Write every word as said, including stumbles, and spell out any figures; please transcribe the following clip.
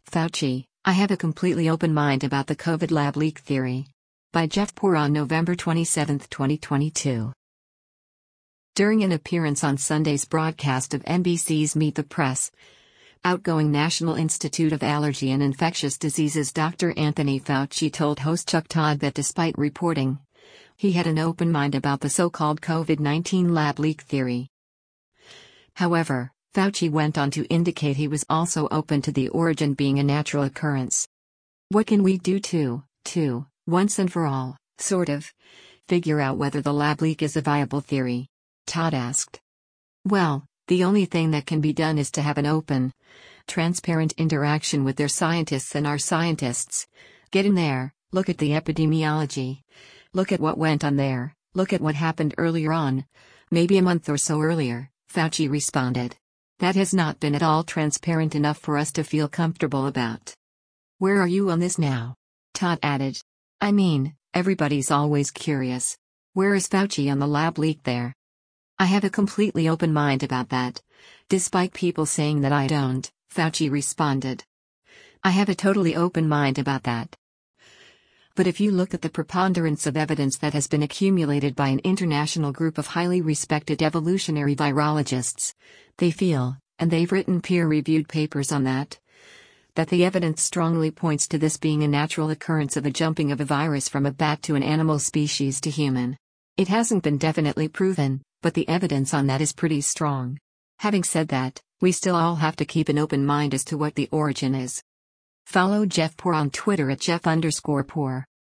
Fauci, I have a completely open mind about the COVID lab leak theory. By Jeff Poor on November twenty-seventh, twenty twenty-two. During an appearance on Sunday's broadcast of N B C's Meet the Press, outgoing National Institute of Allergy and Infectious Diseases Doctor Anthony Fauci told host Chuck Todd that despite reporting, he had an open mind about the so-called COVID nineteen lab leak theory. However, Fauci went on to indicate he was also open to the origin being a natural occurrence. What can we do to, to, once and for all, sort of, figure out whether the lab leak is a viable theory? Todd asked. Well, the only thing that can be done is to have an open, transparent interaction with their scientists and our scientists. Get in there, look at the epidemiology. Look at what went on there, look at what happened earlier on, maybe a month or so earlier, Fauci responded. That has not been at all transparent enough for us to feel comfortable about. Where are you on this now? Todd added. I mean, everybody's always curious. Where is Fauci on the lab leak there? I have a completely open mind about that. Despite people saying that I don't, Fauci responded. I have a totally open mind about that. But if you look at the preponderance of evidence that has been accumulated by an international group of highly respected evolutionary virologists, they feel, and they've written peer-reviewed papers on that, that the evidence strongly points to this being a natural occurrence of a jumping of a virus from a bat to an animal species to human. It hasn't been definitely proven, but the evidence on that is pretty strong. Having said that, we still all have to keep an open mind as to what the origin is. Follow Jeff Poor on Twitter at Jeff underscore Poor.